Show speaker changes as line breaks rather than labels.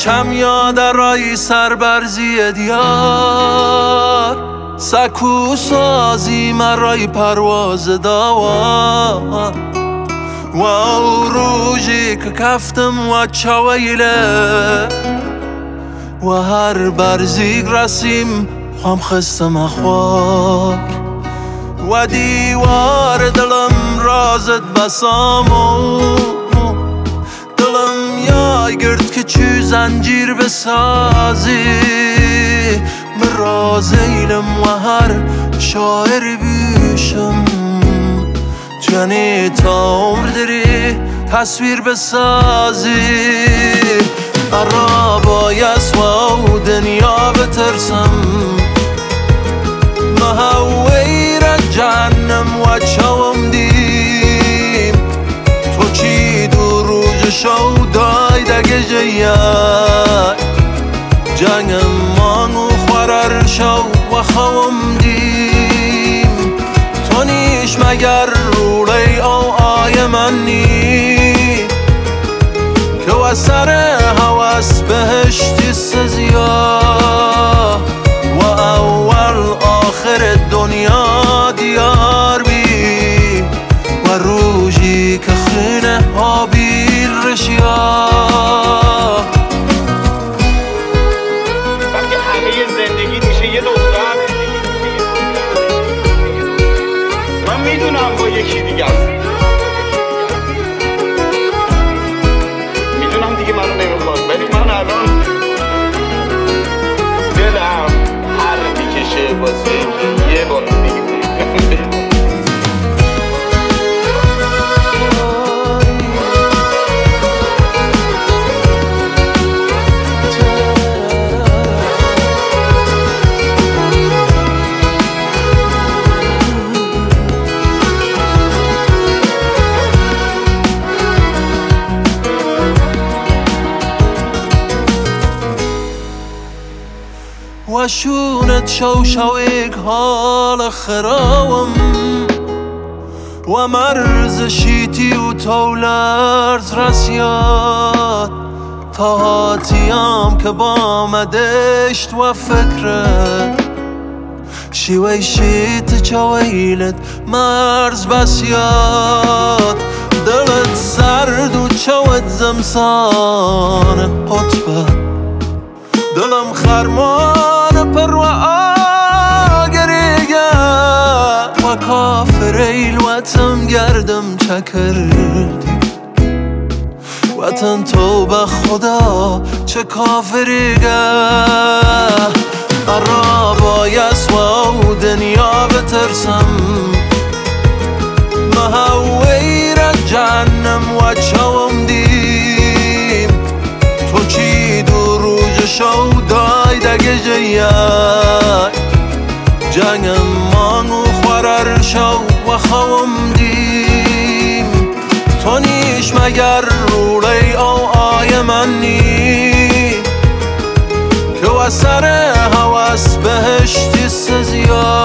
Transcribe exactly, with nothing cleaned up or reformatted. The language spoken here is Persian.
کم یاد رای سربرزی دیار سکو سازی مرای پرواز داوار و او روژی که کفتم و چویله و هر برزیگ رسیم خوام خستم اخوار و دیوار دلم رازت بسامو دلم یای گرد که چو زنجیر بسازی من رازیلم و هر شاعر بیشم جنی تا عمر داری تصویر بسازی برا بایست و دنیا بترسم محوی را جهنم و چوم دیم تو چی دو روز شو دای دگه جیای جنگم مانو خورر شو و خوام دیم تو نیش مگر رولی او آی من نی که و سر هوس بهشتی سزیا و اول آخر دنیا دیار بی و روژی که خینه حابیل رشیا
وقتی همه زندگی میشه یه دختر من میدونم با یکی دیگه میدونم دیگه منو نمیخواد ولی من الان دلم هر میکشه واسه یه بار دیگه
و شونت شو شویک حال خراوم و مرز شیتی و تولرز رسیاد تا هاتیام که با مدشت و فکرت شیوی شیت چویلت مرز بسیاد دلت سرد و چوت زمسان قطبت دلم خرمان پر و آگریگه و کافر ایل وطن گردم چکردی وطن تو به خدا چه کافریگه برا بایست و دنیا بترسم محوی را جهنم و چوم دیم تو چی دو روز شو دای دگه جیای جنگم مانو خورر شو و خوام دیم تو نیش مگر رولی او آی من نی که و سر هوس بهشتی سزیا